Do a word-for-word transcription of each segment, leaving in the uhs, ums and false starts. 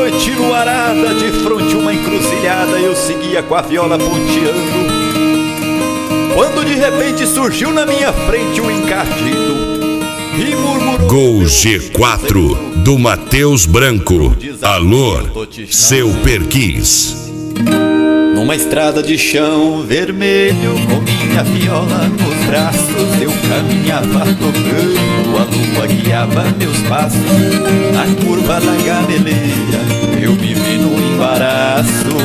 noite luarada, de fronte uma encruzilhada, eu seguia com a viola ponteando, quando de repente surgiu na minha frente um encardido e murmurou: Gol G quatro do Matheus Branco. Alô, seu Perquis. Numa estrada de chão vermelho, com minha viola nos braços, eu caminhava tocando, a lua guiava meus passos. Na curva da gameleira, eu me vi no embaraço.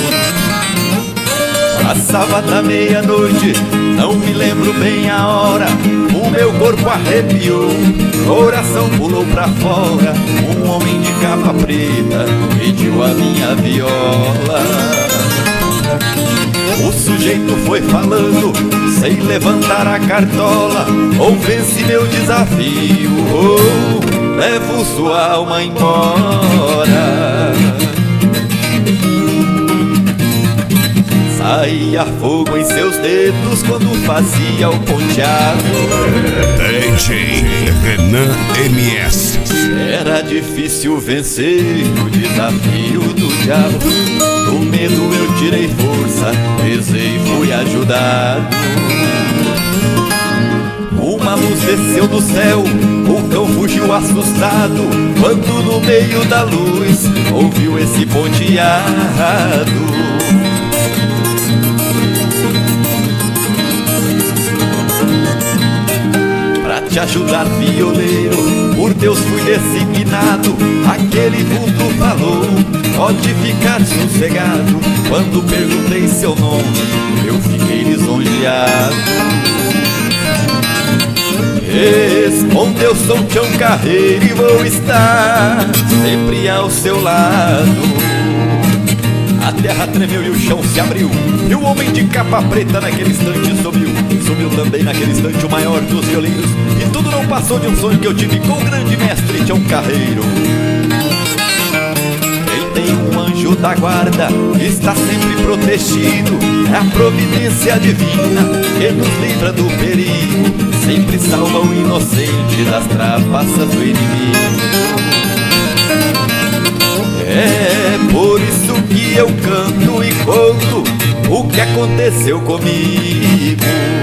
Passava da meia-noite, não me lembro bem a hora. O meu corpo arrepiou, coração pulou pra fora. Um homem de capa preta pediu a minha viola. O sujeito foi falando, sem levantar a cartola: ou vence meu desafio, ou levo sua alma embora. Saía fogo em seus dedos quando fazia o ponteado. D J Renan M S. Era difícil vencer o desafio do diabo. Do medo eu tirei força, rezei e fui ajudado. Uma luz desceu do céu, o cão fugiu assustado, quando no meio da luz ouviu esse ponteado. Pra te ajudar, violeiro, por Deus fui designado. Aquele vulto falou: pode ficar sossegado. Quando perguntei seu nome, eu fiquei lisonjeado. Respondeu: sou Tião Carreiro e vou estar sempre ao seu lado. A terra tremeu e o chão se abriu, e o homem de capa preta naquele instante subiu. Subiu também naquele instante o maior dos violeiros, e tudo não passou de um sonho que eu tive com o grande mestre Tião Carreiro. Ele tem um anjo da guarda, está sempre protegido. É a providência divina que nos livra do perigo, sempre salva o inocente das trapaças do inimigo. É por isso que eu canto e conto o que aconteceu comigo.